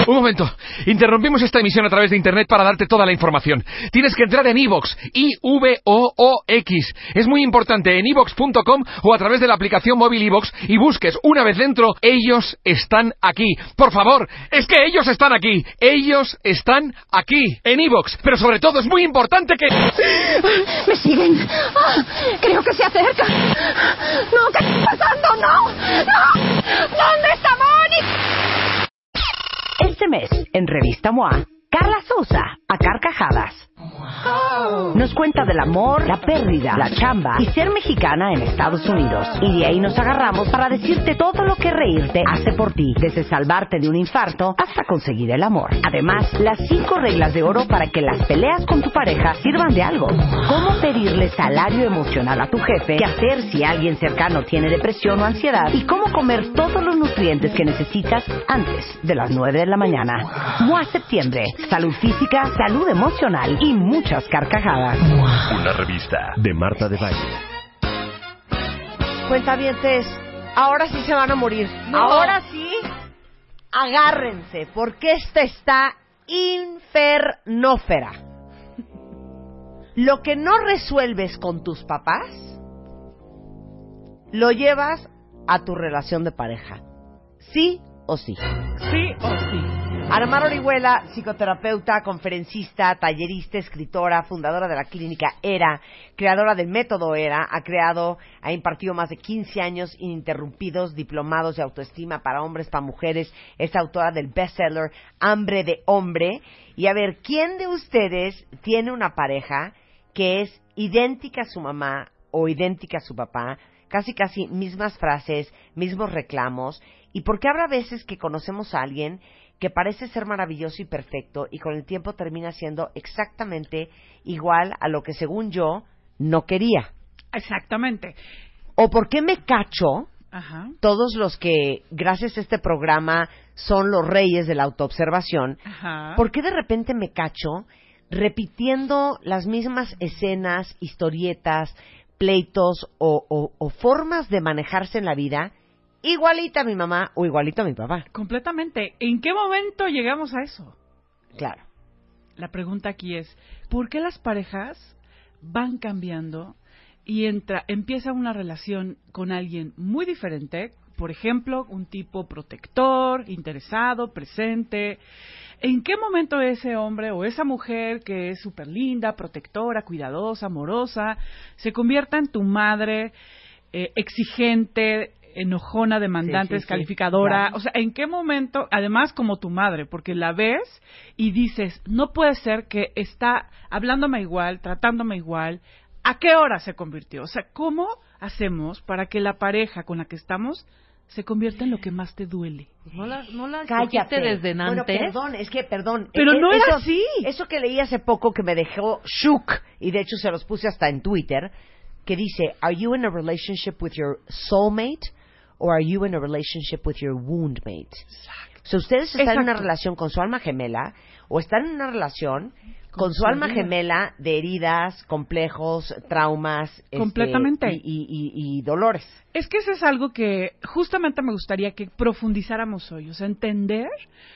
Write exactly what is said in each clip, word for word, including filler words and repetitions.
Un momento. Interrumpimos esta emisión a través de internet para darte toda la información. Tienes que entrar en iVoox, I V O O X. Es muy importante, en iVoox punto com o a través de la aplicación móvil iVoox y busques, una vez dentro, Ellos Están Aquí. Por favor, es que ellos están aquí. Ellos están aquí, en iVoox. Pero sobre todo es muy importante que... ¡Me siguen! ¡Ah! ¡Creo que se acercan! ¡No! ¿Qué está pasando? ¡No! ¡No! ¿Dónde está Mónica? Este mes, en Revista M O A, Carla Sousa, a carcajadas, nos cuenta del amor, la pérdida, la chamba y ser mexicana en Estados Unidos. Y de ahí nos agarramos para decirte todo lo que reírte hace por ti, desde salvarte de un infarto hasta conseguir el amor. Además, las cinco reglas de oro para que las peleas con tu pareja sirvan de algo. Cómo pedirle salario emocional a tu jefe, qué hacer si alguien cercano tiene depresión o ansiedad y cómo comer todos los nutrientes que necesitas antes de las nueve de la mañana. M O A Septiembre. Salud física, salud emocional y muchas carcajadas. Una revista de Marta de Baile. Cuentavientes, ahora sí se van a morir. No. Ahora sí, agárrense, porque esta está infernófera. Lo que no resuelves con tus papás, lo llevas a tu relación de pareja. ¿Sí o sí? Sí o sí. Ana Orihuela, psicoterapeuta, conferencista, tallerista, escritora, fundadora de la clínica ERA, creadora del método ERA, ha creado, ha impartido más de quince años ininterrumpidos diplomados de autoestima para hombres, para mujeres, es autora del bestseller Hambre de Hombre. Y a ver, ¿quién de ustedes tiene una pareja que es idéntica a su mamá o idéntica a su papá? Casi, casi mismas frases, mismos reclamos. ¿Y por qué habrá veces que conocemos a alguien que parece ser maravilloso y perfecto y con el tiempo termina siendo exactamente igual a lo que según yo no quería? Exactamente. ¿O por qué me cacho? Ajá. Todos los que, gracias a este programa, son los reyes de la autoobservación. Ajá. ¿Por qué de repente me cacho repitiendo las mismas escenas, historietas, pleitos o, o, o formas de manejarse en la vida igualita a mi mamá o igualito a mi papá? Completamente. ¿En qué momento llegamos a eso? Claro. La pregunta aquí es, ¿por qué las parejas van cambiando y entra, empieza una relación con alguien muy diferente? Por ejemplo, un tipo protector, interesado, presente. ¿En qué momento ese hombre o esa mujer que es súper linda, protectora, cuidadosa, amorosa, se convierta en tu madre eh, exigente, enojona, demandante, sí, sí, descalificadora? Sí, claro. O sea, ¿en qué momento, además como tu madre, porque la ves y dices, no puede ser que está hablándome igual, tratándome igual? ¿A qué hora se convirtió? O sea, ¿cómo hacemos para que la pareja con la que estamos se convierta en lo que más te duele? No la, no la Cállate. escogiste desde Bueno, antes. perdón, es que, perdón. Pero eh, no eso, era así. Eso que leí hace poco que me dejó shook, y de hecho se los puse hasta en Twitter, que dice, ¿Are you in a relationship with your soulmate or are you in a relationship with your wound mate? Exacto. O sea, ustedes están Exacto. en una relación con su alma gemela o están en una relación con, con su, su alma herida. gemela de heridas, complejos, traumas, completamente, este, y, y, y, y dolores. Es que eso es algo que justamente me gustaría que profundizáramos hoy, o sea, entender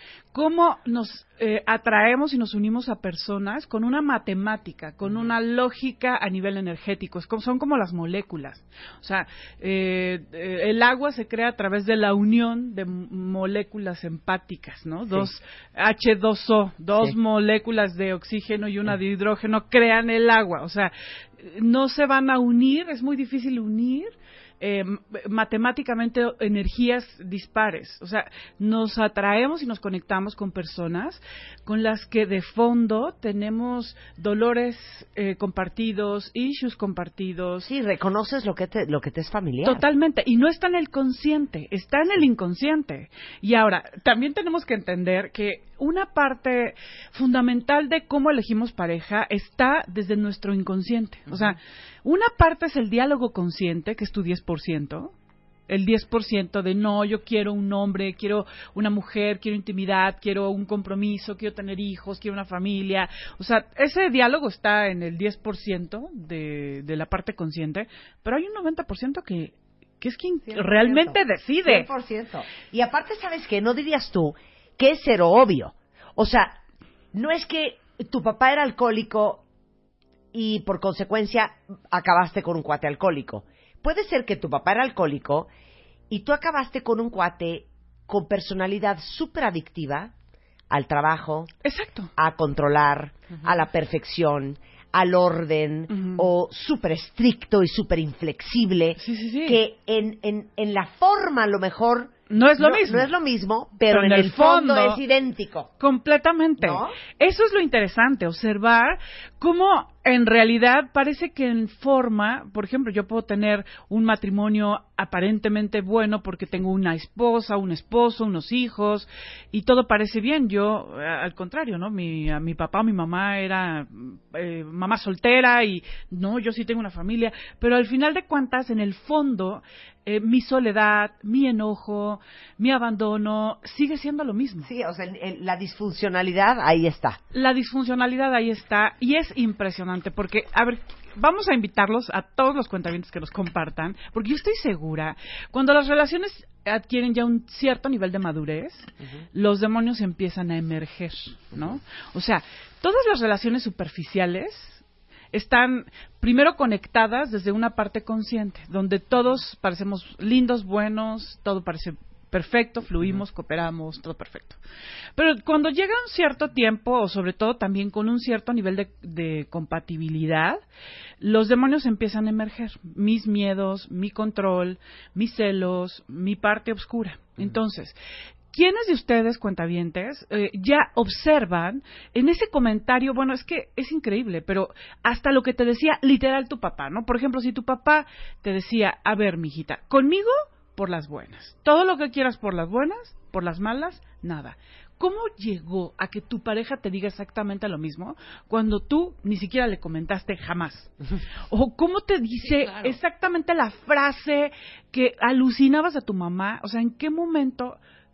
cómo nos eh, atraemos y nos unimos a personas con una matemática, con una lógica a nivel energético. Es como, son como las moléculas. O sea, eh, eh, el agua se crea a través de la unión de m- moléculas empáticas, ¿no? Sí. Dos hache dos o, dos sí. moléculas de oxígeno y una de hidrógeno crean el agua. O sea, no se van a unir, es muy difícil unir Eh, matemáticamente energías dispares. O sea, nos atraemos y nos conectamos con personas con las que de fondo tenemos dolores eh, compartidos, issues compartidos. Sí, reconoces lo que te, lo que te es familiar. Totalmente, y no está en el consciente, está en el inconsciente. Y ahora, también tenemos que entender que una parte fundamental de cómo elegimos pareja está desde nuestro inconsciente. O sea, una parte es el diálogo consciente, que es tu diez por ciento, el diez por ciento de no, yo quiero un hombre, quiero una mujer, quiero intimidad, quiero un compromiso, quiero tener hijos, quiero una familia. O sea, ese diálogo está en el diez por ciento de, de la parte consciente, pero hay un noventa por ciento que, que es quien cien por ciento. realmente decide. cien por ciento. Y aparte, ¿sabes qué? ¿No dirías tú que es cero obvio. O sea, no es que tu papá era alcohólico y por consecuencia acabaste con un cuate alcohólico. Puede ser que tu papá era alcohólico y tú acabaste con un cuate con personalidad súper adictiva al trabajo, exacto, a controlar, uh-huh. a la perfección, al orden, uh-huh. o súper estricto y súper inflexible, sí, sí, sí. que en, en, en la forma a lo mejor no es lo no, mismo. No es lo mismo, pero, pero en, en el fondo, fondo es idéntico. Completamente. ¿No? Eso es lo interesante, observar cómo en realidad parece que en forma, por ejemplo, yo puedo tener un matrimonio aparentemente bueno porque tengo una esposa, un esposo, unos hijos y todo parece bien. Yo, al contrario, ¿no? Mi, mi papá, mi mamá era eh, mamá soltera y no, yo sí tengo una familia, pero al final de cuentas, en el fondo, eh, mi soledad, mi enojo, mi abandono, sigue siendo lo mismo. Sí, o sea, el, el, la disfuncionalidad ahí está. La disfuncionalidad ahí está y es impresionante porque, a ver, vamos a invitarlos a todos los cuentavientes que nos compartan, porque yo estoy segura, cuando las relaciones adquieren ya un cierto nivel de madurez, uh-huh. los demonios empiezan a emerger, ¿no? O sea, todas las relaciones superficiales están primero conectadas desde una parte consciente, donde todos parecemos lindos, buenos, todo parece perfecto, fluimos, uh-huh. cooperamos, todo perfecto. Pero cuando llega un cierto tiempo, o sobre todo también con un cierto nivel de, de compatibilidad, los demonios empiezan a emerger. Mis miedos, mi control, mis celos, mi parte oscura. Uh-huh. Entonces, ¿quiénes de ustedes, cuentavientes, eh, ya observan en ese comentario? Bueno, es que es increíble, pero hasta lo que te decía literal tu papá, ¿no? Por ejemplo, si tu papá te decía, a ver, mijita, conmigo por las buenas. Todo lo que quieras por las buenas, por las malas, nada. ¿Cómo llegó a que tu pareja te diga exactamente lo mismo cuando tú ni siquiera le comentaste jamás? ¿O cómo te dice sí, claro. exactamente la frase que alucinabas a tu mamá? O sea, ¿en qué momento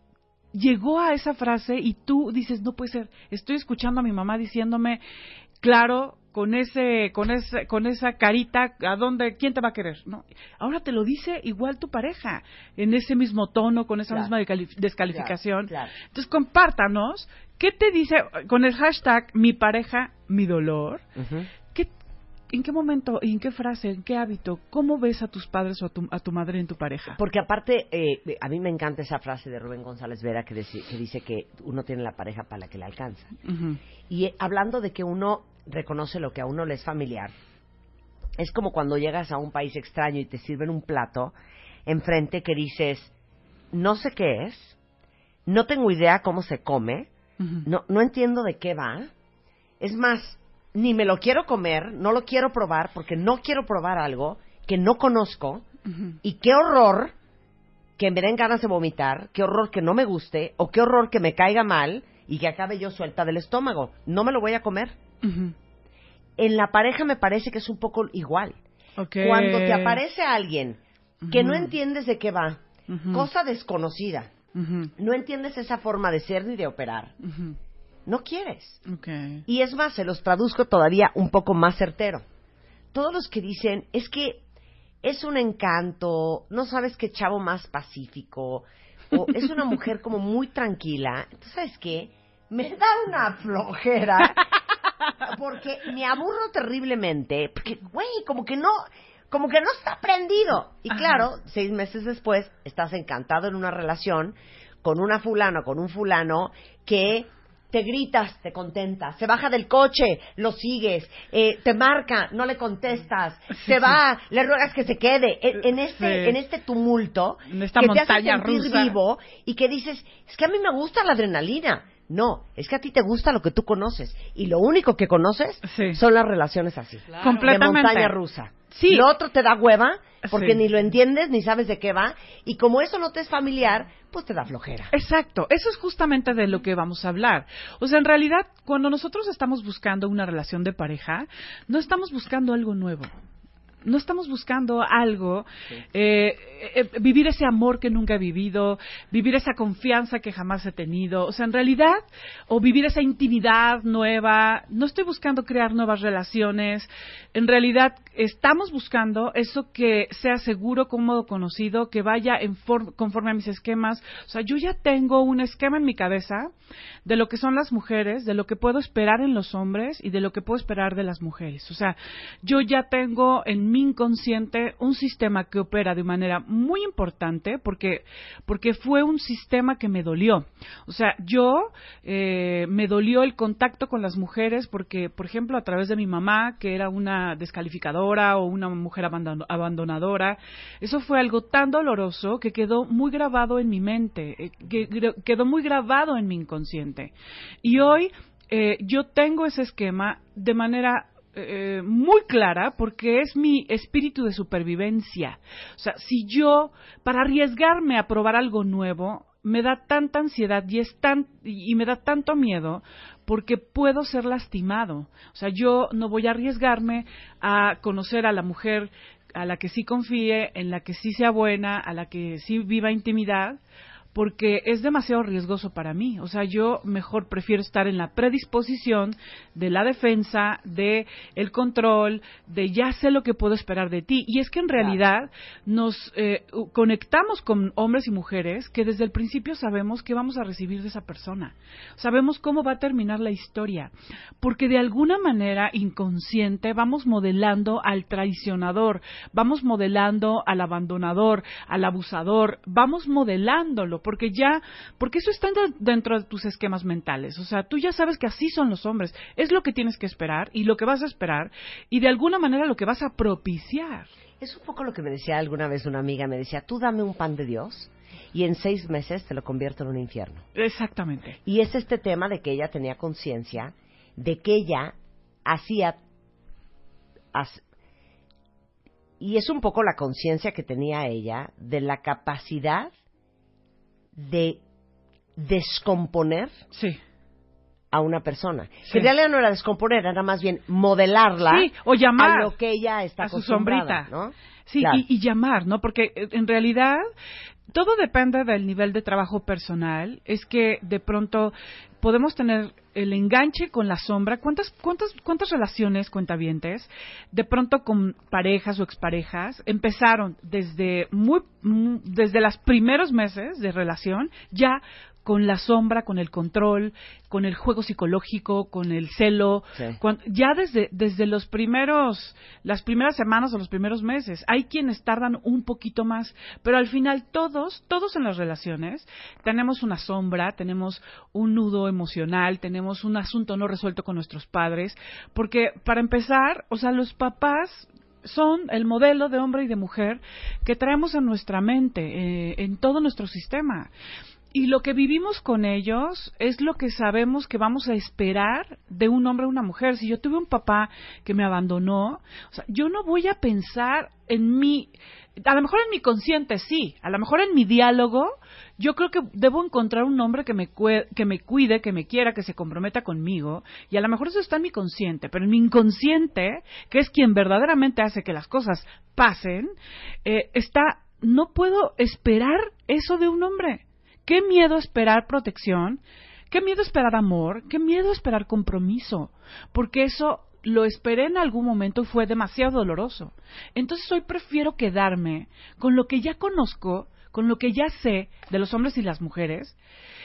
llegó a esa frase y tú dices, no puede ser, estoy escuchando a mi mamá diciéndome, claro, con ese, con ese, con esa carita, ¿a dónde, quién te va a querer? No, ahora te lo dice igual tu pareja, en ese mismo tono, con esa claro. misma descalif- descalificación. Claro, claro. Entonces, compártanos, ¿qué te dice con el hashtag mi pareja, mi dolor? Uh-huh. ¿Qué, ¿En qué momento, en qué frase, en qué hábito, cómo ves a tus padres o a tu, a tu madre en tu pareja? Porque aparte, eh, a mí me encanta esa frase de Rubén González Vera que, deci- que dice que uno tiene la pareja para la que le alcanza. Uh-huh. Y eh, hablando de que uno reconoce lo que a uno le es familiar, es como cuando llegas a un país extraño y te sirven un plato enfrente que dices, no sé qué es, no tengo idea cómo se come, uh-huh. no, no entiendo de qué va, es más, ni me lo quiero comer, no lo quiero probar porque no quiero probar algo que no conozco, uh-huh. y qué horror que me den ganas de vomitar, qué horror que no me guste, o qué horror que me caiga mal y que acabe yo suelta del estómago. No me lo voy a comer. Uh-huh. En la pareja me parece que es un poco igual. Okay. Cuando te aparece alguien que uh-huh. no entiendes de qué va, uh-huh. cosa desconocida, uh-huh. no entiendes esa forma de ser ni de operar, uh-huh. no quieres. Okay. Y es más, se los traduzco todavía un poco más certero. Todos los que dicen, es que es un encanto, no sabes qué chavo más pacífico, o es una mujer como muy tranquila, entonces, ¿sabes qué? Me da una flojera, porque me aburro terriblemente, porque, güey, como que no, como que no está prendido. Y ajá. claro, seis meses después, estás encantado en una relación con una fulana, con un fulano que te gritas, te contentas, se baja del coche, lo sigues, eh, te marca, no le contestas, sí, se va, sí. le ruegas que se quede, en, en este, sí. en este tumulto, en esta que montaña te hace sentir rusa. vivo y que dices, es que a mí me gusta la adrenalina. No, es que a ti te gusta lo que tú conoces y lo único que conoces sí. son las relaciones así, claro. completamente. De montaña rusa. Sí. Lo otro te da hueva porque sí. ni lo entiendes ni sabes de qué va y como eso no te es familiar, pues te da flojera. Exacto, eso es justamente de lo que vamos a hablar. O sea, en realidad, cuando nosotros estamos buscando una relación de pareja, no estamos buscando algo nuevo. no estamos buscando algo, eh, eh, vivir ese amor que nunca he vivido, vivir esa confianza que jamás he tenido, o sea, en realidad, o vivir esa intimidad nueva, no estoy buscando crear nuevas relaciones, en realidad estamos buscando eso que sea seguro, cómodo, conocido, que vaya en for- conforme a mis esquemas, o sea, yo ya tengo un esquema en mi cabeza de lo que son las mujeres, de lo que puedo esperar en los hombres y de lo que puedo esperar de las mujeres, o sea, yo ya tengo en mi inconsciente un sistema que opera de manera muy importante porque porque fue un sistema que me dolió, o sea, yo eh, me dolió el contacto con las mujeres porque, por ejemplo, a través de mi mamá, que era una descalificadora o una mujer abandon- abandonadora, eso fue algo tan doloroso que quedó muy grabado en mi mente, eh, que gra- quedó muy grabado en mi inconsciente, y hoy eh, yo tengo ese esquema de manera Eh, muy clara porque es mi espíritu de supervivencia. O sea, si yo, para arriesgarme a probar algo nuevo, me da tanta ansiedad y, es tan, y me da tanto miedo porque puedo ser lastimado. O sea, yo no voy a arriesgarme a conocer a la mujer a la que sí confíe, en la que sí sea buena, a la que sí viva intimidad, porque es demasiado riesgoso para mí. O sea, yo mejor prefiero estar en la predisposición de la defensa, de el control, de ya sé lo que puedo esperar de ti. Y es que en realidad nos eh, conectamos con hombres y mujeres que desde el principio sabemos qué vamos a recibir de esa persona. Sabemos cómo va a terminar la historia. Porque de alguna manera inconsciente vamos modelando al traicionador, vamos modelando al abandonador, al abusador, vamos modelándolo. Porque ya, porque eso está dentro de tus esquemas mentales, o sea, tú ya sabes que así son los hombres, es lo que tienes que esperar y lo que vas a esperar y de alguna manera lo que vas a propiciar. Es un poco lo que me decía alguna vez una amiga, me decía, tú dame un pan de Dios y en seis meses te lo convierto en un infierno. Exactamente. Y es este tema de que ella tenía conciencia de que ella hacía... Hace, y es un poco la conciencia que tenía ella de la capacidad de descomponer sí. a una persona. Sí. Que en realidad no era descomponer, era más bien modelarla sí, o llamar a lo que ella está a su acostumbrada, sombrita. ¿no? Sí, claro. y, y llamar, ¿no? Porque en realidad todo depende del nivel de trabajo personal. Es que de pronto podemos tener el enganche con la sombra. ¿Cuántas, cuántas, cuántas relaciones, cuentavientes, de pronto con parejas o exparejas, empezaron desde muy, muy desde los primeros meses de relación, ya con la sombra, con el control, con el juego psicológico, con el celo, Sí. cuando, ya desde desde los primeros, las primeras semanas o los primeros meses. Hay quienes tardan un poquito más, pero al final todos, todos en las relaciones tenemos una sombra, tenemos un nudo emocional, tenemos un asunto no resuelto con nuestros padres, porque para empezar, o sea, los papás son el modelo de hombre y de mujer que traemos en nuestra mente, eh, en todo nuestro sistema. Y lo que vivimos con ellos es lo que sabemos que vamos a esperar de un hombre o una mujer. Si yo tuve un papá que me abandonó, o sea, yo no voy a pensar en mi, a lo mejor en mi consciente sí, a lo mejor en mi diálogo, yo creo que debo encontrar un hombre que me, cue- que me cuide, que me quiera, que se comprometa conmigo, y a lo mejor eso está en mi consciente, pero en mi inconsciente, que es quien verdaderamente hace que las cosas pasen, eh, está, no puedo esperar eso de un hombre. Qué miedo esperar protección, qué miedo esperar amor, qué miedo esperar compromiso, porque eso lo esperé en algún momento y fue demasiado doloroso. Entonces hoy prefiero quedarme con lo que ya conozco, con lo que ya sé de los hombres y las mujeres,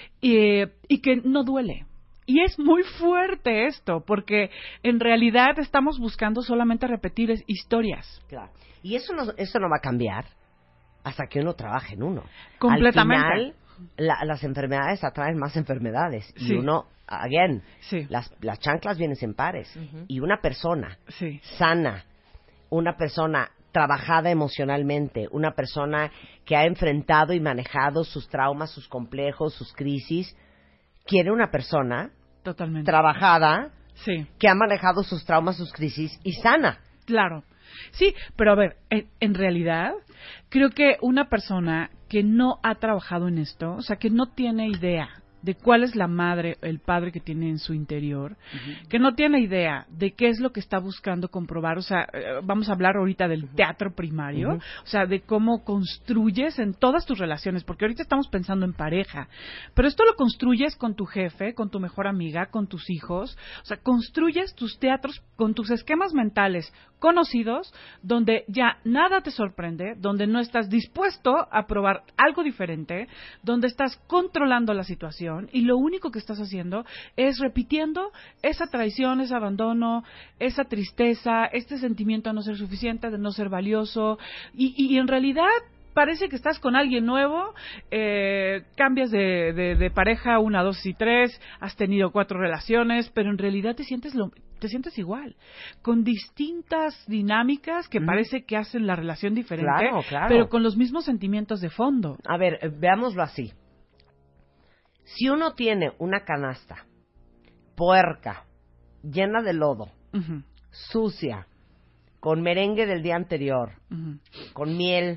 y, y que no duele. Y es muy fuerte esto, porque en realidad estamos buscando solamente repetir historias. Claro. Y eso no, eso no va a cambiar hasta que uno trabaje en uno. Completamente. Al final, la, las enfermedades atraen más enfermedades. Sí. Y uno, again, Sí. las, las chanclas vienen en pares. Uh-huh. Y una persona Sí. sana, una persona trabajada emocionalmente, una persona que ha enfrentado y manejado sus traumas, sus complejos, sus crisis, quiere una persona Totalmente. trabajada Sí. que ha manejado sus traumas, sus crisis y sana. Claro. Sí, pero a ver, en, en realidad, creo que una persona que no ha trabajado en esto, o sea, que no tiene idea de cuál es la madre, el padre que tiene en su interior, uh-huh. que no tiene idea de qué es lo que está buscando comprobar. O sea, eh, vamos a hablar ahorita del uh-huh. teatro primario, uh-huh. o sea, de cómo construyes en todas tus relaciones, porque ahorita estamos pensando en pareja, pero esto lo construyes con tu jefe, con tu mejor amiga, con tus hijos, o sea, construyes tus teatros con tus esquemas mentales conocidos, donde ya nada te sorprende, donde no estás dispuesto a probar algo diferente, donde estás controlando la situación y lo único que estás haciendo es repitiendo esa traición, ese abandono, esa tristeza, este sentimiento de no ser suficiente, de no ser valioso y, y, y en realidad parece que estás con alguien nuevo, eh, cambias de, de, de pareja una, dos y tres, has tenido cuatro relaciones, pero en realidad te sientes lo, te sientes igual, con distintas dinámicas que mm. parece que hacen la relación diferente, claro, claro. pero con los mismos sentimientos de fondo. A ver, eh, veámoslo así. Si uno tiene una canasta puerca, llena de lodo, uh-huh. sucia, con merengue del día anterior, uh-huh. con miel,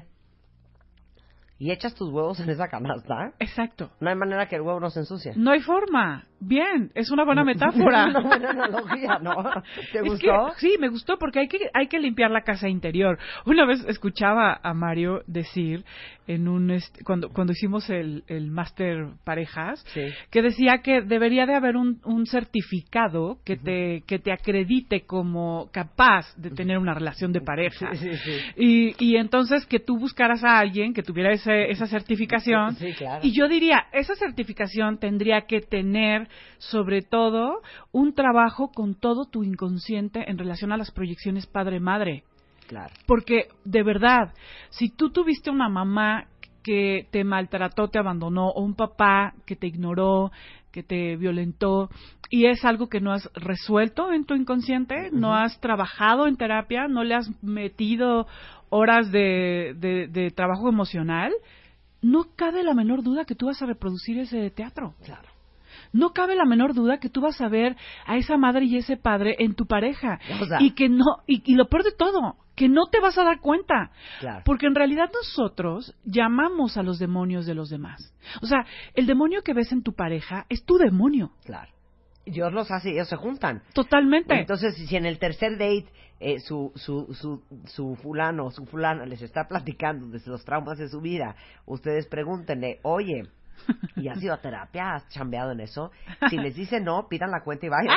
y echas tus huevos en esa canasta. Exacto. No hay manera que el huevo no se ensucie. No hay forma. Bien, es una buena metáfora. Es una buena analogía, ¿no? ¿Te es gustó? Que, sí, me gustó porque hay que hay que limpiar la casa interior. Una vez escuchaba a Mario decir en un este, cuando cuando hicimos el el máster parejas, sí. que decía que debería de haber un, un certificado que uh-huh. te que te acredite como capaz de tener una relación de pareja. Sí, sí, sí. Y y entonces que tú buscaras a alguien que tuviera ese, esa certificación. Sí, claro. Y yo diría, esa certificación tendría que tener sobre todo un trabajo con todo tu inconsciente en relación a las proyecciones padre-madre. Claro. Porque, de verdad, si tú tuviste una mamá que te maltrató, te abandonó, o un papá que te ignoró, que te violentó, y es algo que no has resuelto en tu inconsciente, uh-huh. no has trabajado en terapia, no le has metido horas de, de, de trabajo emocional, no cabe la menor duda que tú vas a reproducir ese teatro. Claro. No cabe la menor duda que tú vas a ver a esa madre y ese padre en tu pareja. O sea, y que no, y, y lo peor de todo, que no te vas a dar cuenta. Claro. Porque en realidad nosotros llamamos a los demonios de los demás. O sea, el demonio que ves en tu pareja es tu demonio. Claro. Dios los hace y ellos se juntan. Totalmente. Entonces, si en el tercer date eh, su, su, su, su fulano o su fulana les está platicando de los traumas de su vida, ustedes pregúntenle, oye, ¿y has ido a terapia? ¿Has chambeado en eso? Si les dice no, pidan la cuenta y vayan.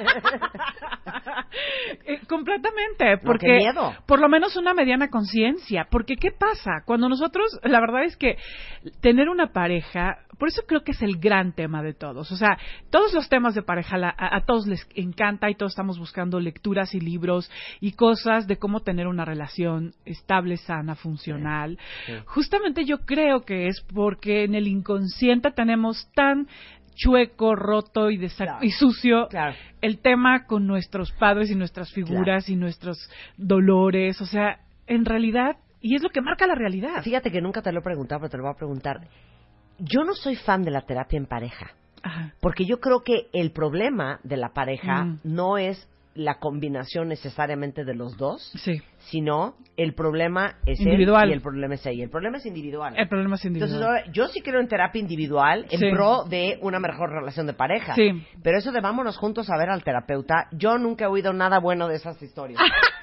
eh, completamente, porque no, qué miedo. Por lo menos una mediana conciencia, porque ¿qué pasa? Cuando nosotros, la verdad es que tener una pareja, por eso creo que es el gran tema de todos, o sea, todos los temas de pareja la, a, a todos les encanta y todos estamos buscando lecturas y libros y cosas de cómo tener una relación estable, sana, funcional. Sí, sí. Justamente yo creo que es porque en el inconsciente tenemos tan chueco, roto y, desa- claro. y sucio claro. el tema con nuestros padres y nuestras figuras claro. y nuestros dolores, o sea, en realidad, y es lo que marca la realidad. Fíjate que nunca te lo he preguntado, pero te lo voy a preguntar. Yo no soy fan de la terapia en pareja, Ajá. porque yo creo que el problema de la pareja mm. no es la combinación necesariamente de los dos, sí. sino el problema es individual él y el problema es ella. El problema es individual. El problema es individual. Entonces, yo sí creo en terapia individual en sí. pro de una mejor relación de pareja. Sí. Pero eso de vámonos juntos a ver al terapeuta, yo nunca he oído nada bueno de esas historias.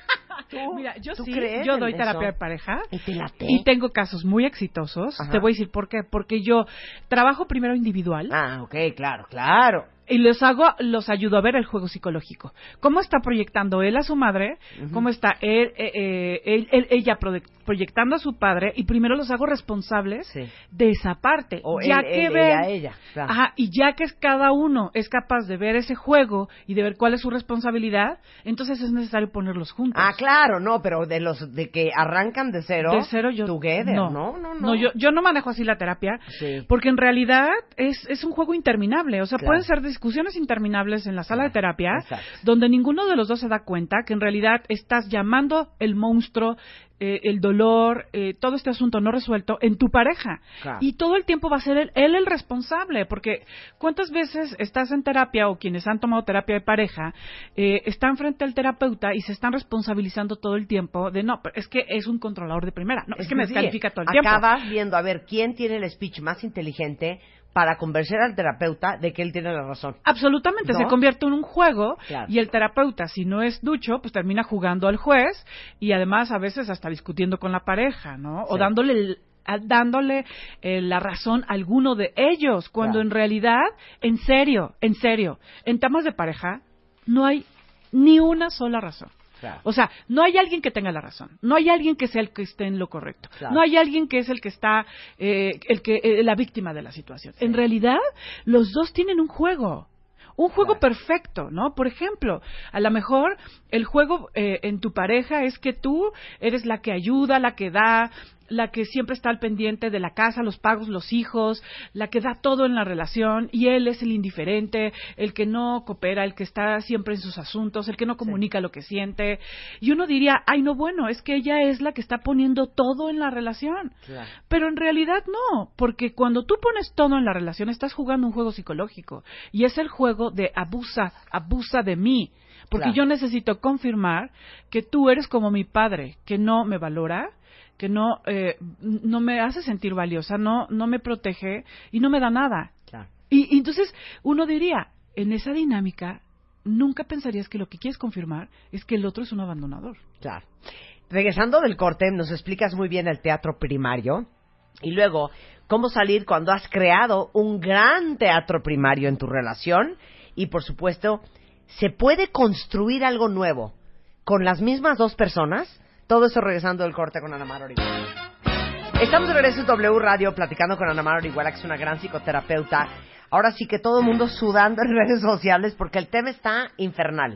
¿Tú? Mira, yo ¿Tú sí, crees yo en doy eso? terapia de pareja ¿Y te late? y tengo casos muy exitosos. Ajá. Te voy a decir por qué. Porque yo trabajo primero individual. Ah, ok, claro, claro. Y les hago, los ayudo a ver el juego psicológico. ¿Cómo está proyectando él a su madre? Uh-huh. ¿Cómo está él, eh, eh, él, él, ella proyectando a su padre? Y primero los hago responsables sí. de esa parte. O ya él, que él, ven, ella, ella. Claro. Ajá, y ya que cada uno es capaz de ver ese juego y de ver cuál es su responsabilidad, entonces es necesario ponerlos juntos. Ah, claro, no, pero de los de que arrancan de cero, de cero yo, together, no, no, no, no. no yo, yo no manejo así la terapia, sí. porque en realidad es, es un juego interminable. O sea, claro. pueden ser discusiones interminables en la sala claro. de terapia, Exacto. donde ninguno de los dos se da cuenta que en realidad estás llamando el monstruo, eh, el dolor, eh, todo este asunto no resuelto en tu pareja. Claro. Y todo el tiempo va a ser él, él el responsable, porque ¿cuántas veces estás en terapia o quienes han tomado terapia de pareja eh, están frente al terapeuta y se están responsabilizando todo el tiempo de no, pero es que es un controlador de primera, no, es, es que me descalifica todo el acabas tiempo. Acabas viendo a ver quién tiene el speech más inteligente para convencer al terapeuta de que él tiene la razón. Absolutamente, ¿no? Se convierte en un juego, claro. Y el terapeuta, si no es ducho, pues termina jugando al juez y además a veces hasta discutiendo con la pareja, ¿no? Sí. O dándole el, a, dándole eh, la razón a alguno de ellos, cuando claro. en realidad, en serio, en serio, en temas de pareja no hay ni una sola razón. Claro. O sea, no hay alguien que tenga la razón, no hay alguien que sea el que esté en lo correcto, claro. no hay alguien que es el que está, eh, el que eh, la víctima de la situación. Sí. En realidad, los dos tienen un juego. Un juego claro. perfecto, ¿no? Por ejemplo, a lo mejor el juego eh, en tu pareja es que tú eres la que ayuda, la que da, la que siempre está al pendiente de la casa, los pagos, los hijos, la que da todo en la relación, y él es el indiferente, el que no coopera, el que está siempre en sus asuntos, el que no comunica sí. lo que siente. Y uno diría, ay, no, bueno, es que ella es la que está poniendo todo en la relación. Claro. Pero en realidad no, porque cuando tú pones todo en la relación, estás jugando un juego psicológico, y es el juego de abusa, abusa de mí. Porque claro. yo necesito confirmar que tú eres como mi padre, que no me valora, que no eh, no me hace sentir valiosa, no no me protege y no me da nada. Claro. Y, y entonces uno diría, en esa dinámica, nunca pensarías que lo que quieres confirmar es que el otro es un abandonador. Claro. Regresando del corte, nos explicas muy bien el teatro primario y luego cómo salir cuando has creado un gran teatro primario en tu relación y, por supuesto, ¿se puede construir algo nuevo con las mismas dos personas? Todo eso regresando del corte con Ana Mar Orihuela. Estamos de regreso en W Radio platicando con Ana Mar Orihuela, que es una gran psicoterapeuta. Ahora sí que todo el mundo sudando en redes sociales porque el tema está infernal.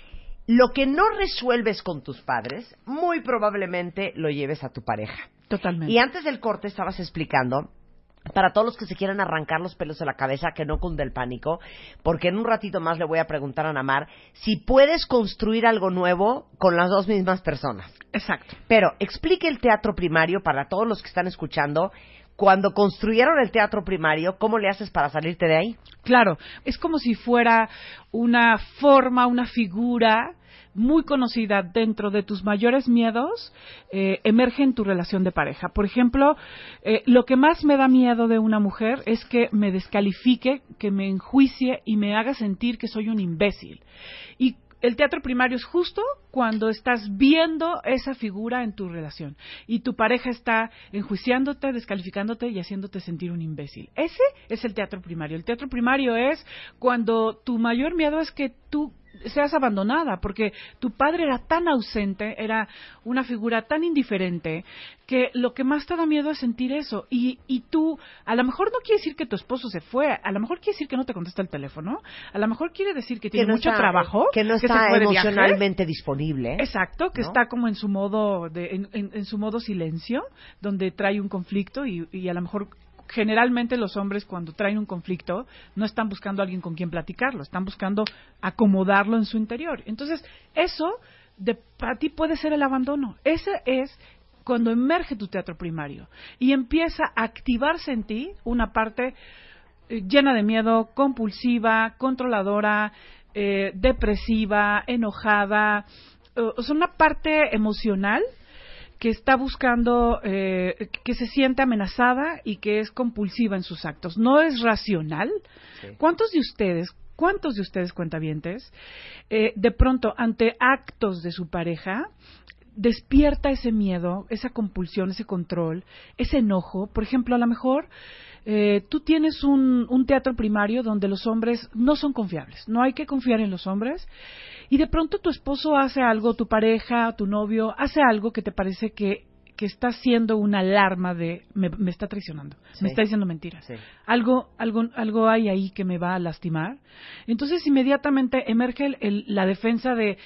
Lo que no resuelves con tus padres, muy probablemente lo lleves a tu pareja. Totalmente. Y antes del corte estabas explicando, para todos los que se quieran arrancar los pelos de la cabeza, que no cunde el pánico, porque en un ratito más le voy a preguntar a Ana Mar si puedes construir algo nuevo con las dos mismas personas. Exacto. Pero explique el teatro primario para todos los que están escuchando. Cuando construyeron el teatro primario, ¿cómo le haces para salirte de ahí? Claro, es como si fuera una forma, una figura muy conocida dentro de tus mayores miedos, eh, emerge en tu relación de pareja. Por ejemplo, eh, lo que más me da miedo de una mujer es que me descalifique, que me enjuicie y me haga sentir que soy un imbécil. Y el teatro primario es justo cuando estás viendo esa figura en tu relación y tu pareja está enjuiciándote, descalificándote y haciéndote sentir un imbécil. Ese es el teatro primario. El teatro primario es cuando tu mayor miedo es que tú seas abandonada, porque tu padre era tan ausente, era una figura tan indiferente, que lo que más te da miedo es sentir eso. Y, y tú, a lo mejor no quiere decir que tu esposo se fue, a lo mejor quiere decir que no te contesta el teléfono, a lo mejor quiere decir que tiene que no mucho está, trabajo, que no que está se fue de emocionalmente viaje. disponible. Exacto, que ¿no? está como en su modo de, en, en, en su modo silencio, donde trae un conflicto y, y a lo mejor generalmente los hombres cuando traen un conflicto no están buscando a alguien con quien platicarlo, están buscando acomodarlo en su interior. Entonces, eso de, para ti puede ser el abandono. Ese es cuando emerge tu teatro primario y empieza a activarse en ti una parte eh, llena de miedo, compulsiva, controladora, eh, depresiva, enojada, eh, o sea, una parte emocional que está buscando, eh, que se siente amenazada y que es compulsiva en sus actos. No es racional. Sí. ¿Cuántos de ustedes, cuántos de ustedes, cuentavientes, eh, de pronto ante actos de su pareja, despierta ese miedo, esa compulsión, ese control, ese enojo? Por ejemplo, a lo mejor eh, tú tienes un, un teatro primario donde los hombres no son confiables. No hay que confiar en los hombres. Y de pronto tu esposo hace algo, tu pareja, tu novio, hace algo que te parece que, que está siendo una alarma de me, me está traicionando, sí. me está diciendo mentiras. Sí. Algo, algo, algo hay ahí que me va a lastimar. Entonces inmediatamente emerge el, el, la defensa de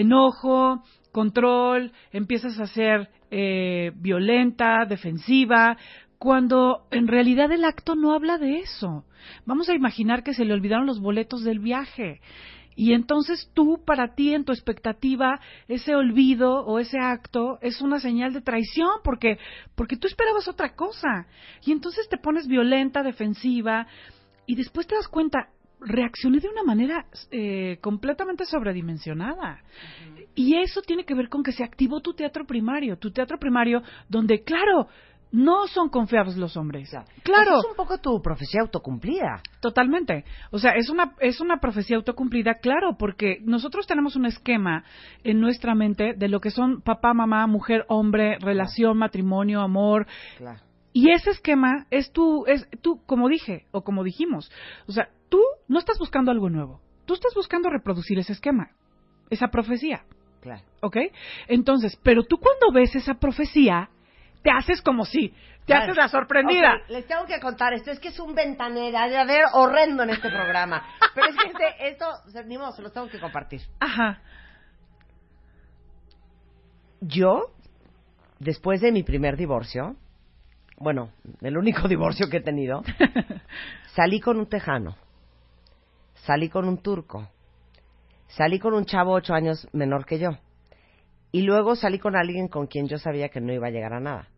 enojo, control, empiezas a ser eh, violenta, defensiva, cuando en realidad el acto no habla de eso. Vamos a imaginar que se le olvidaron los boletos del viaje. Y entonces tú, para ti, en tu expectativa, ese olvido o ese acto es una señal de traición porque, porque tú esperabas otra cosa. Y entonces te pones violenta, defensiva, y después te das cuenta, reaccioné de una manera eh, completamente sobredimensionada. Uh-huh. Y eso tiene que ver con que se activó tu teatro primario, tu teatro primario donde, claro, No son confiables los hombres. Claro. Claro. Pues es un poco tu profecía autocumplida. Totalmente. O sea, es una es una profecía autocumplida, claro, porque nosotros tenemos un esquema en nuestra mente de lo que son papá, mamá, mujer, hombre, relación, claro. matrimonio, amor. Claro. Y ese esquema es tú, es tú, como dije, o como dijimos. O sea, tú no estás buscando algo nuevo. Tú estás buscando reproducir ese esquema, esa profecía. Claro. ¿Ok? Entonces, pero tú cuando ves esa profecía, te haces como si, te claro. haces la sorprendida. Okay, les tengo que contar esto, es que es un ventaneradero horrendo en este programa. Pero es que este, esto, ni modo, se los tengo que compartir. Ajá. Yo, después de mi primer divorcio, bueno, el único divorcio que he tenido, salí con un tejano, salí con un turco, salí con un chavo ocho años menor que yo, y luego salí con alguien con quien yo sabía que no iba a llegar a nada.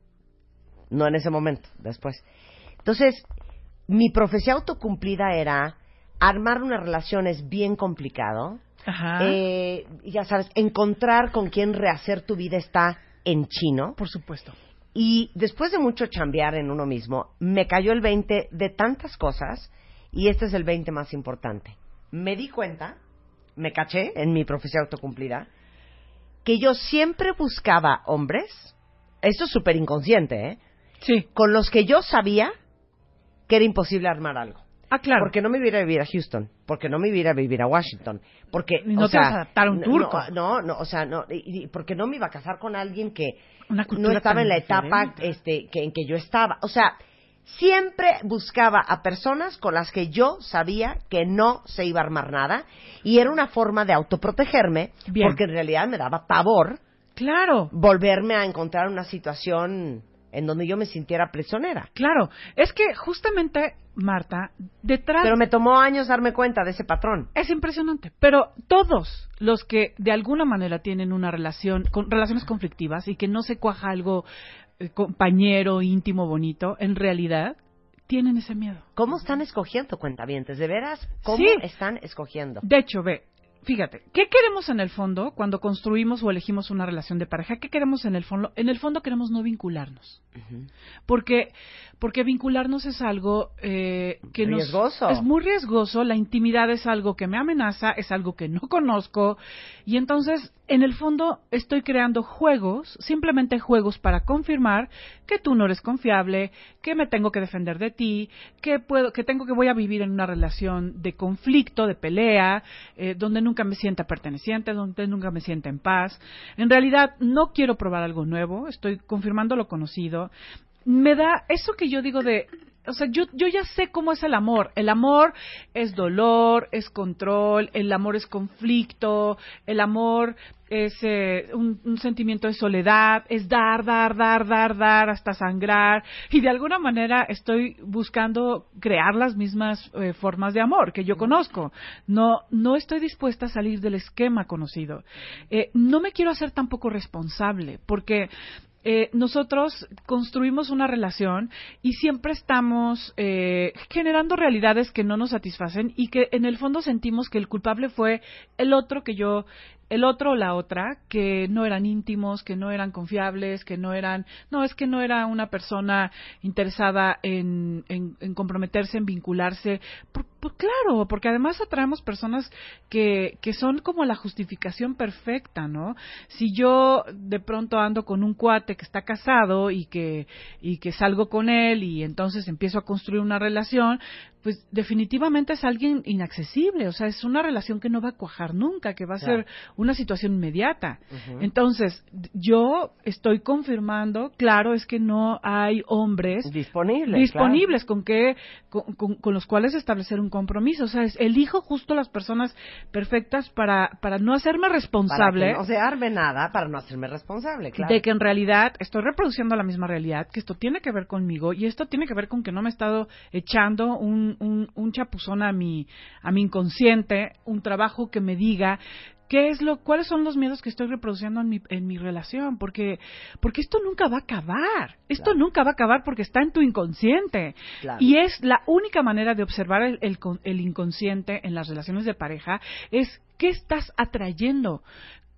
No en ese momento, después. Entonces, mi profecía autocumplida era armar una relación es bien complicado. Ajá. Eh, ya sabes, encontrar con quién rehacer tu vida está en chino. Por supuesto. Y después de mucho chambear en uno mismo, me cayó el veinte de tantas cosas, y este es el veinte más importante. Me di cuenta, me caché en mi profecía autocumplida, que yo siempre buscaba hombres, esto es súper inconsciente, ¿eh? Sí. Con los que yo sabía que era imposible armar algo. Ah, claro. Porque no me iba a ir a vivir a Houston, porque no me iba a ir a vivir a Washington, porque, y no o te sea, vas a adaptar a un turco. No, no, no, o sea, no, y, y porque no me iba a casar con alguien que Una no estaba en la etapa diferente. este, que, en que yo estaba. O sea, siempre buscaba a personas con las que yo sabía que no se iba a armar nada, y era una forma de autoprotegerme, Bien. porque en realidad me daba pavor Claro. volverme a encontrar una situación en donde yo me sintiera prisionera. Claro. Es que justamente, Marta, detrás... Pero me tomó años darme cuenta de ese patrón. Es impresionante. Pero todos los que de alguna manera tienen una relación, con relaciones conflictivas y que no se cuaja algo eh, compañero, íntimo, bonito, en realidad tienen ese miedo. ¿Cómo están escogiendo, cuentavientes? ¿De veras? ¿Cómo Sí. están escogiendo? De hecho, ve, fíjate, ¿qué queremos en el fondo cuando construimos o elegimos una relación de pareja? ¿Qué queremos en el fondo? En el fondo queremos no vincularnos. Uh-huh. Porque porque vincularnos es algo eh, que riesgoso. Nos, es muy riesgoso, la intimidad es algo que me amenaza, es algo que no conozco, y entonces, en el fondo, estoy creando juegos, simplemente juegos para confirmar que tú no eres confiable, que me tengo que defender de ti, que puedo, que tengo que voy a vivir en una relación de conflicto, de pelea, eh, donde nunca me sienta perteneciente, donde nunca me sienta en paz. En realidad, no quiero probar algo nuevo, estoy confirmando lo conocido. Me da eso que yo digo de, o sea, yo, yo ya sé cómo es el amor. El amor es dolor, es control, el amor es conflicto, el amor es eh, un, un sentimiento de soledad, es dar, dar, dar, dar, dar hasta sangrar. Y de alguna manera estoy buscando crear las mismas eh, formas de amor que yo conozco. No, no estoy dispuesta a salir del esquema conocido. Eh, no me quiero hacer tampoco responsable, porque Eh, nosotros construimos una relación y siempre estamos eh, generando realidades que no nos satisfacen y que en el fondo sentimos que el culpable fue el otro que yo, el otro o la otra, que no eran íntimos, que no eran confiables, que no eran, no, es que no era una persona interesada en, en, en comprometerse, en vincularse. Por, por, claro, porque además atraemos personas que, que son como la justificación perfecta, ¿no? Si yo de pronto ando con un cuate que está casado y que y que salgo con él y entonces empiezo a construir una relación, pues definitivamente es alguien inaccesible, o sea, es una relación que no va a cuajar nunca, que va a claro. ser una situación inmediata. Uh-huh. Entonces, yo estoy confirmando, claro, es que no hay hombres disponibles, disponibles claro. con que con, con, con los cuales establecer un compromiso, o sea, es, elijo justo las personas perfectas para para no hacerme responsable, para que no se arme nada, para no hacerme responsable, claro. De que en realidad estoy reproduciendo la misma realidad, que esto tiene que ver conmigo y esto tiene que ver con que no me he estado echando un, un, un chapuzón a mi, a mi inconsciente, un trabajo que me diga qué es lo, cuáles son los miedos que estoy reproduciendo en mi, en mi relación, porque, porque esto nunca va a acabar, esto claro. nunca va a acabar porque está en tu inconsciente, claro. y es la única manera de observar el, el, el inconsciente en las relaciones de pareja, es qué estás atrayendo.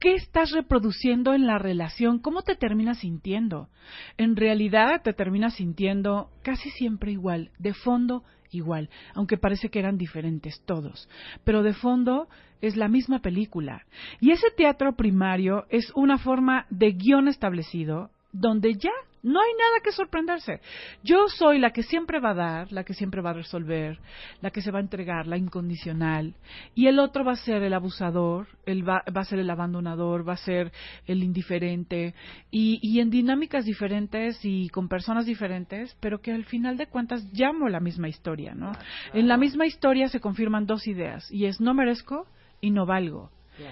¿qué estás reproduciendo en la relación? ¿Cómo te terminas sintiendo? En realidad te terminas sintiendo casi siempre igual, de fondo igual, aunque parece que eran diferentes todos, pero de fondo es la misma película. Y ese teatro primario es una forma de guión establecido donde ya no hay nada que sorprenderse. Yo soy la que siempre va a dar, la que siempre va a resolver, la que se va a entregar, la incondicional, y el otro va a ser el abusador, él va, va a ser el abandonador, va a ser el indiferente, y, y en dinámicas diferentes y con personas diferentes, pero que al final de cuentas llamo la misma historia, ¿no? En la misma historia se confirman dos ideas, y es no merezco y no valgo.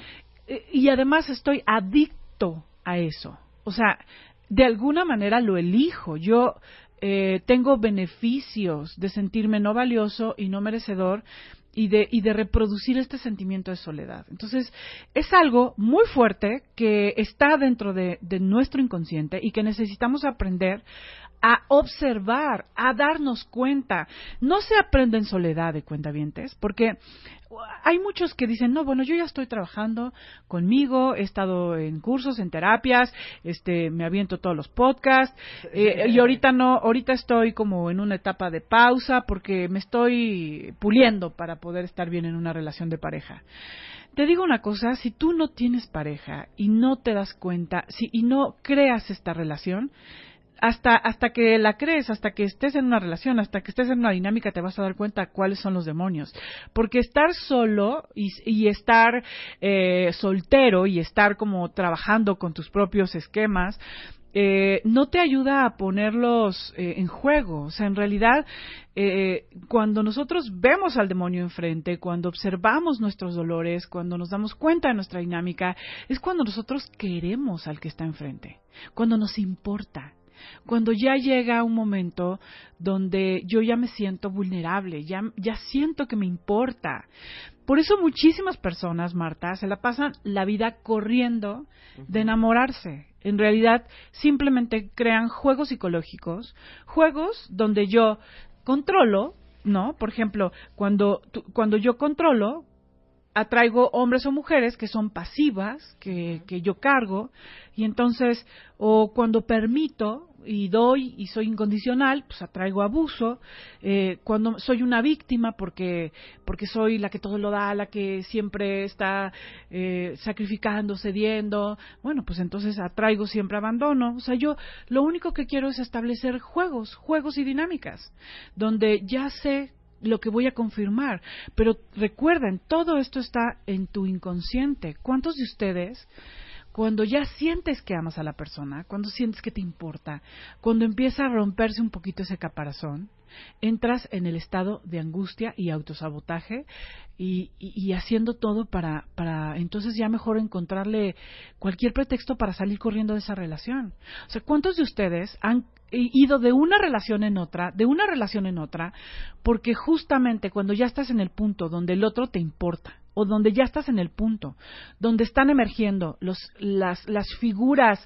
Y además estoy adicto a eso. O sea, de alguna manera lo elijo. Yo eh, tengo beneficios de sentirme no valioso y no merecedor y de, y de reproducir este sentimiento de soledad. Entonces, es algo muy fuerte que está dentro de, de nuestro inconsciente y que necesitamos aprender a observar, a darnos cuenta. No se aprende en soledad, de cuentavientes, porque hay muchos que dicen, no, bueno, yo ya estoy trabajando conmigo, he estado en cursos, en terapias, este, me aviento todos los podcasts, eh, y ahorita no, ahorita estoy como en una etapa de pausa porque me estoy puliendo para poder estar bien en una relación de pareja. Te digo una cosa, si tú no tienes pareja y no te das cuenta, si, y no creas esta relación, Hasta, hasta que la crees, hasta que estés en una relación, hasta que estés en una dinámica, te vas a dar cuenta cuáles son los demonios. Porque estar solo y, y estar eh, soltero y estar como trabajando con tus propios esquemas, eh, no te ayuda a ponerlos eh, en juego. O sea, en realidad, eh, cuando nosotros vemos al demonio enfrente, cuando observamos nuestros dolores, cuando nos damos cuenta de nuestra dinámica, es cuando nosotros queremos al que está enfrente, cuando nos importa. Cuando ya llega un momento donde yo ya me siento vulnerable, ya, ya siento que me importa. Por eso muchísimas personas, Marta, se la pasan la vida corriendo de enamorarse. En realidad, simplemente crean juegos psicológicos, juegos donde yo controlo, ¿no? Por ejemplo, cuando, cuando yo controlo, atraigo hombres o mujeres que son pasivas, que, que yo cargo, y entonces, o cuando permito y doy y soy incondicional, pues atraigo abuso. Eh, cuando soy una víctima porque porque soy la que todo lo da, la que siempre está eh, sacrificando, cediendo, bueno, pues entonces atraigo siempre abandono. O sea, yo lo único que quiero es establecer juegos, juegos y dinámicas, donde ya sé lo que voy a confirmar. Pero recuerden, todo esto está en tu inconsciente. ¿Cuántos de ustedes, cuando ya sientes que amas a la persona, cuando sientes que te importa, cuando empieza a romperse un poquito ese caparazón, entras en el estado de angustia y autosabotaje y, y, y haciendo todo para, para entonces ya mejor encontrarle cualquier pretexto para salir corriendo de esa relación? O sea, ¿cuántos de ustedes han ido de una relación en otra, de una relación en otra, porque justamente cuando ya estás en el punto donde el otro te importa, o donde ya estás en el punto donde están emergiendo los, las, las figuras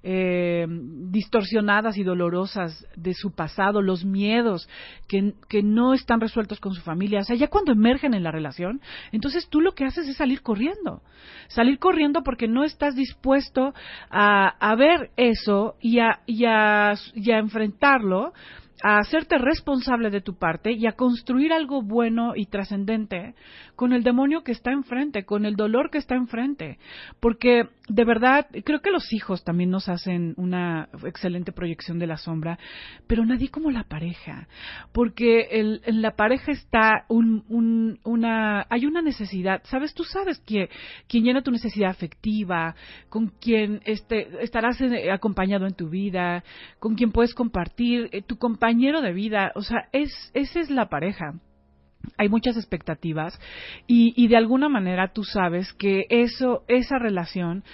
eh, distorsionadas y dolorosas de su pasado, los miedos que, que no están resueltos con su familia, o sea, ya cuando emergen en la relación, entonces tú lo que haces es salir corriendo, salir corriendo porque no estás dispuesto a, a ver eso y a, y a, y a enfrentarlo, a hacerte responsable de tu parte y a construir algo bueno y trascendente con el demonio que está enfrente, con el dolor que está enfrente. Porque, de verdad, creo que los hijos también nos hacen una excelente proyección de la sombra, pero nadie como la pareja. Porque el, en la pareja está un, un, una... hay una necesidad, ¿sabes? Tú sabes que quien llena tu necesidad afectiva, con quien este, estarás acompañado en tu vida, con quien puedes compartir eh, tu compañero de vida, o sea, es, esa es la pareja. Hay muchas expectativas y, y de alguna manera tú sabes que eso, esa relación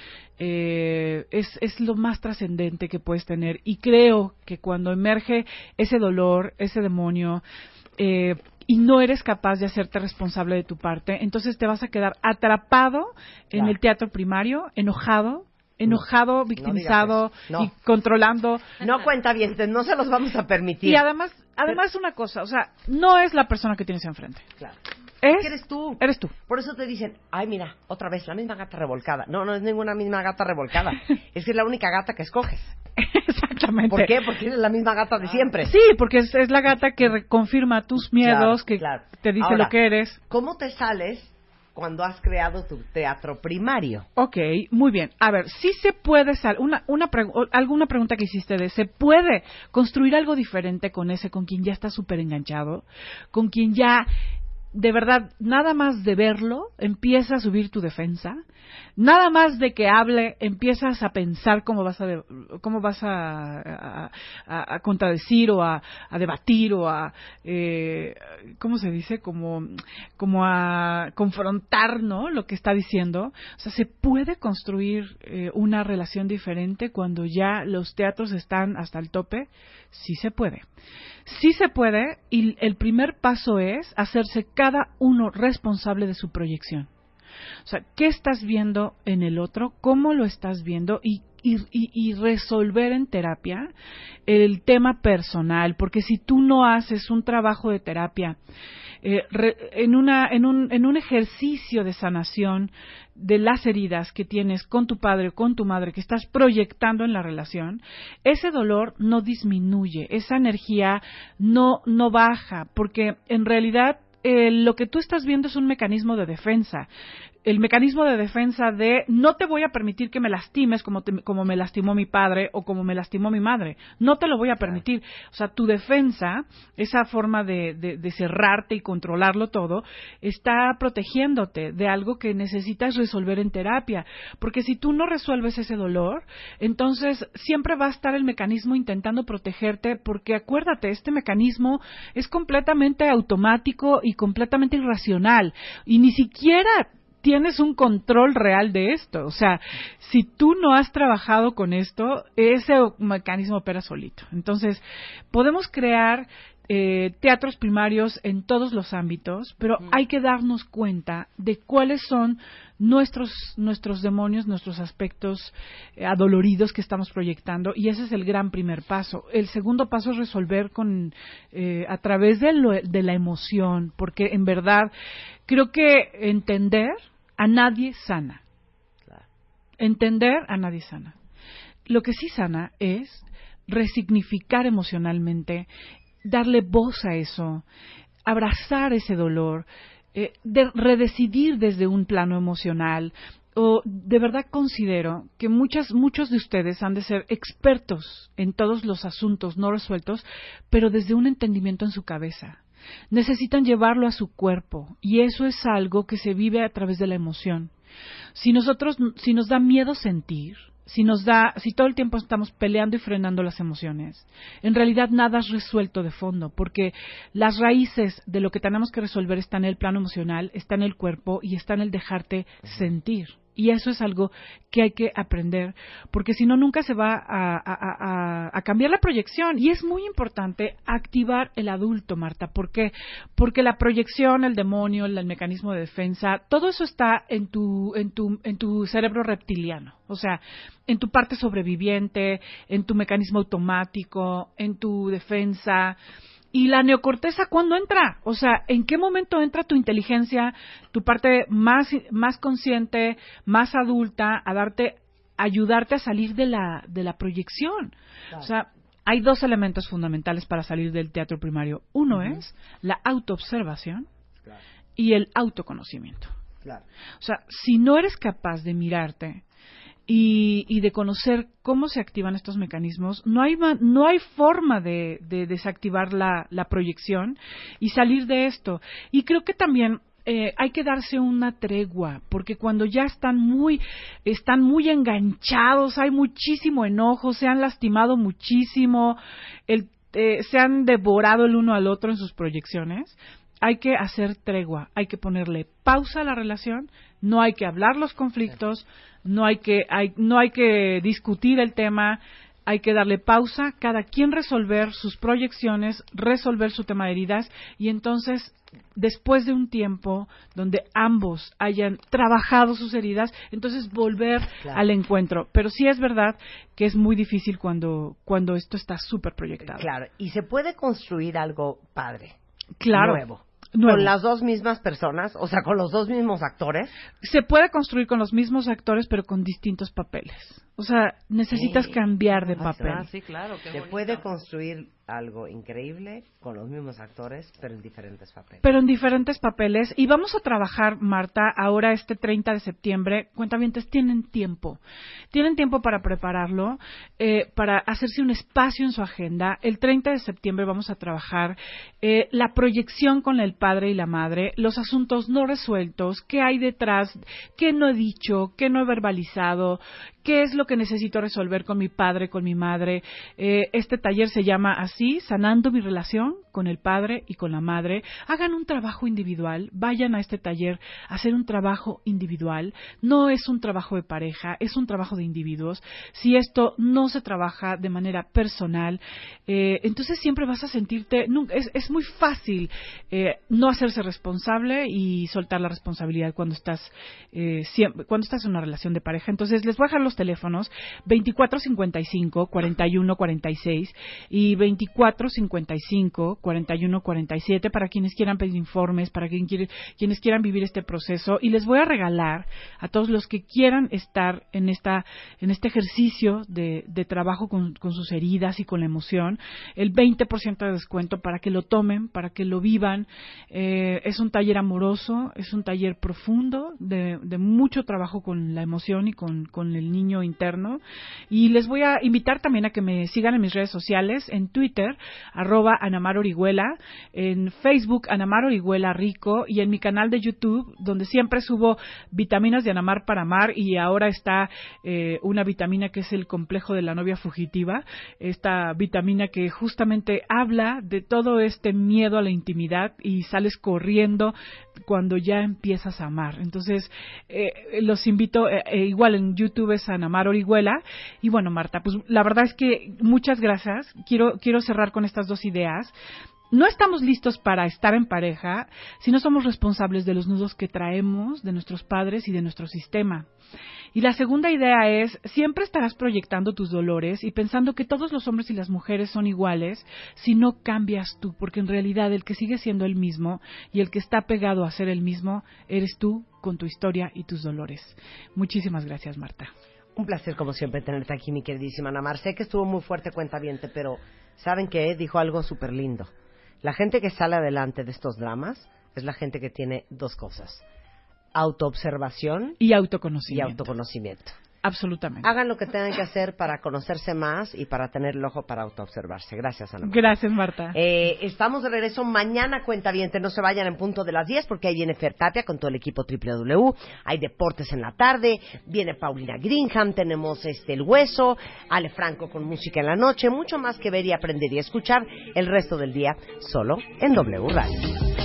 eh, es, es lo más trascendente que puedes tener, y creo que cuando emerge ese dolor, ese demonio, eh, y no eres capaz de hacerte responsable de tu parte, entonces te vas a quedar atrapado en claro. el teatro primario, enojado, enojado, victimizado no no. y controlando. No, cuentavientes, no se los vamos a permitir. Y además, además una cosa, o sea, no es la persona que tienes enfrente. Claro. Es, eres tú. Eres tú. Por eso te dicen, ay, mira, otra vez, la misma gata revolcada. No, no es ninguna misma gata revolcada. Es que es la única gata que escoges. Exactamente. ¿Por qué? Porque eres la misma gata de siempre. Sí, porque es, es la gata que re- confirma tus miedos, Claro, que claro. te dice Ahora, lo que eres. ¿cómo te sales cuando has creado tu teatro primario? Ok, muy bien. A ver, sí se puede sal una una pregu- alguna pregunta que hiciste de se puede construir algo diferente con ese, con quien ya está súper enganchado, con quien ya de verdad nada más de verlo empieza a subir tu defensa, nada más de que hable empiezas a pensar cómo vas a de, cómo vas a, a, a, a contradecir o a, a debatir o a eh, cómo se dice como como a confrontar, ¿no?, lo que está diciendo. O sea, se puede construir eh, una relación diferente cuando ya los teatros están hasta el tope. Sí se puede. Sí se puede, y el primer paso es hacerse cada uno responsable de su proyección. O sea, ¿qué estás viendo en el otro? ¿Cómo lo estás viendo? Y, y, y, y resolver en terapia el tema personal, porque si tú no haces un trabajo de terapia eh, re, en, una, en, un, en un ejercicio de sanación de las heridas que tienes con tu padre o con tu madre, que estás proyectando en la relación, ese dolor no disminuye, esa energía no, no baja, porque en realidad eh, lo que tú estás viendo es un mecanismo de defensa. El mecanismo de defensa de no te voy a permitir que me lastimes como, te, como me lastimó mi padre o como me lastimó mi madre. No te lo voy a permitir. O sea, tu defensa, esa forma de, de, de cerrarte y controlarlo todo, está protegiéndote de algo que necesitas resolver en terapia. Porque si tú no resuelves ese dolor, entonces siempre va a estar el mecanismo intentando protegerte, porque acuérdate, este mecanismo es completamente automático y completamente irracional. Y ni siquiera tienes un control real de esto. O sea, si tú no has trabajado con esto, ese mecanismo opera solito. Entonces, podemos crear eh, teatros primarios en todos los ámbitos, pero hay que darnos cuenta de cuáles son nuestros nuestros demonios, nuestros aspectos eh, adoloridos que estamos proyectando, y ese es el gran primer paso. El segundo paso es resolver con eh, a través de, lo, de la emoción, porque en verdad creo que entender a nadie sana. Entender a nadie sana. Lo que sí sana es resignificar emocionalmente, darle voz a eso, abrazar ese dolor, eh, de redecidir desde un plano emocional. O de verdad considero que muchas, muchos de ustedes han de ser expertos en todos los asuntos no resueltos, pero desde un entendimiento en su cabeza. Necesitan llevarlo a su cuerpo, y eso es algo que se vive a través de la emoción. Si nosotros, si nos da miedo sentir, si nos da, si todo el tiempo estamos peleando y frenando las emociones, en realidad nada es resuelto de fondo, porque las raíces de lo que tenemos que resolver están en el plano emocional, está en el cuerpo y está en el dejarte sentir. Y eso es algo que hay que aprender, porque si no, nunca se va a, a, a, a cambiar la proyección. Y es muy importante activar el adulto, Marta. ¿Por qué? Porque la proyección, el demonio, el, el mecanismo de defensa, todo eso está en tu, en tu, en tu cerebro reptiliano. O sea, en tu parte sobreviviente, en tu mecanismo automático, en tu defensa. ¿Y la neocorteza cuándo entra? O sea, ¿en qué momento entra tu inteligencia, tu parte más, más consciente, más adulta, a darte, a ayudarte a salir de la, de la proyección? Claro. O sea, hay dos elementos fundamentales para salir del teatro primario. Uno uh-huh. es la autoobservación claro. y el autoconocimiento. Claro. O sea, si no eres capaz de mirarte Y, y de conocer cómo se activan estos mecanismos, no hay no hay forma de, de desactivar la, la proyección y salir de esto. Y creo que también eh, hay que darse una tregua, porque cuando ya están muy están muy enganchados, hay muchísimo enojo, se han lastimado muchísimo, el, eh, se han devorado el uno al otro en sus proyecciones. Hay que hacer tregua, hay que ponerle pausa a la relación, no hay que hablar los conflictos, no hay que hay, no hay que discutir el tema, hay que darle pausa, cada quien resolver sus proyecciones, resolver su tema de heridas, y entonces, después de un tiempo donde ambos hayan trabajado sus heridas, entonces volver claro. al encuentro. Pero sí es verdad que es muy difícil cuando, cuando esto está súper proyectado. Claro, y se puede construir algo padre, claro. nuevo. Nuevo. ¿Con las dos mismas personas? O sea, ¿con los dos mismos actores? Se puede construir con los mismos actores, pero con distintos papeles. O sea, necesitas Sí. cambiar de Ah, papel. Ah, sí, claro. Qué Se bonito. puede construir algo increíble con los mismos actores, pero en diferentes papeles. Pero en diferentes papeles. Y vamos a trabajar, Marta, ahora este treinta de septiembre. Cuentavientes, tienen tiempo. Tienen tiempo para prepararlo, eh, para hacerse un espacio en su agenda. El treinta de septiembre vamos a trabajar eh, la proyección con el padre y la madre, los asuntos no resueltos, qué hay detrás, qué no he dicho, qué no he verbalizado, qué es lo que necesito resolver con mi padre, con mi madre. Eh, este taller se llama así, Sanando mi relación con el padre y con la madre. Hagan un trabajo individual, vayan a este taller a hacer un trabajo individual. No es un trabajo de pareja, es un trabajo de individuos. Si esto no se trabaja de manera personal, eh, entonces siempre vas a sentirte, no, es, es muy fácil eh, no hacerse responsable y soltar la responsabilidad cuando estás eh, siempre, cuando estás en una relación de pareja. Entonces les voy a dejar los teléfonos veinticuatro cincuenta y cinco, cuarenta y uno cuarenta y seis y veinticuatro cincuenta y cinco, cuarenta y uno cuarenta y siete para quienes quieran pedir informes, para quien quiere, quienes quieran vivir este proceso. Y les voy a regalar a todos los que quieran estar en esta en este ejercicio de, de trabajo con, con sus heridas y con la emoción, el veinte por ciento de descuento para que lo tomen, para que lo vivan. Eh, es un taller amoroso, es un taller profundo de, de mucho trabajo con la emoción y con, con el niño interno. Y les voy a invitar también a que me sigan en mis redes sociales, en Twitter, arroba Anamar Orihuela, en Facebook, Anamar Orihuela Rico, y en mi canal de YouTube, donde siempre subo vitaminas de Anamar para amar, y ahora está eh, una vitamina que es el complejo de la novia fugitiva, esta vitamina que justamente habla de todo este miedo a la intimidad y sales corriendo cuando ya empiezas a amar. Entonces, eh, los invito, eh, eh, igual en YouTube es Anamar Orihuela. Y bueno, Marta, pues la verdad es que muchas gracias. Quiero, quiero cerrar con estas dos ideas. No estamos listos para estar en pareja si no somos responsables de los nudos que traemos de nuestros padres y de nuestro sistema. Y la segunda idea es, siempre estarás proyectando tus dolores y pensando que todos los hombres y las mujeres son iguales si no cambias tú, porque en realidad el que sigue siendo el mismo y el que está pegado a ser el mismo eres tú con tu historia y tus dolores. Muchísimas gracias, Marta. Un placer, como siempre, tenerte aquí, mi queridísima Anamar. Sé que estuvo muy fuerte cuentaviente, pero ¿saben qué? Dijo algo súper lindo. La gente que sale adelante de estos dramas es la gente que tiene dos cosas: autoobservación y autoconocimiento. Y autoconocimiento. Absolutamente. Hagan lo que tengan que hacer para conocerse más y para tener el ojo para autoobservarse. Gracias, Ana. Gracias, Marta. Eh, estamos de regreso mañana, cuentavientes. No se vayan en punto de las diez porque ahí viene Fer Tapia con todo el equipo doble u doble u doble u. Hay deportes en la tarde. Viene Paulina Greenham. Tenemos este El Hueso. Ale Franco con música en la noche. Mucho más que ver y aprender y escuchar el resto del día solo en W Radio.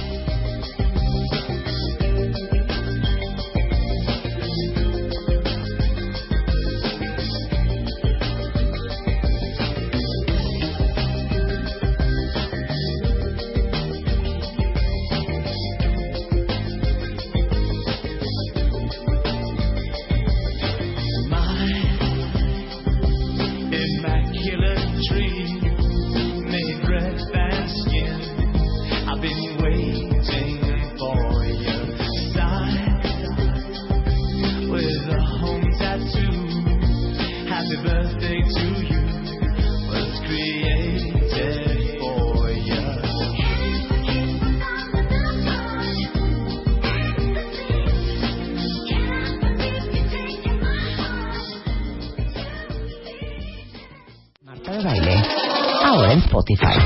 Spotify.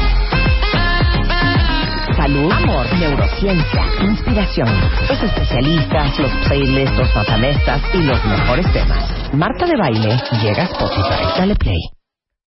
Salud, amor, neurociencia, inspiración, los especialistas, los playlists, los matamestas y los mejores temas. Marta de Baile llega a Spotify. Dale play.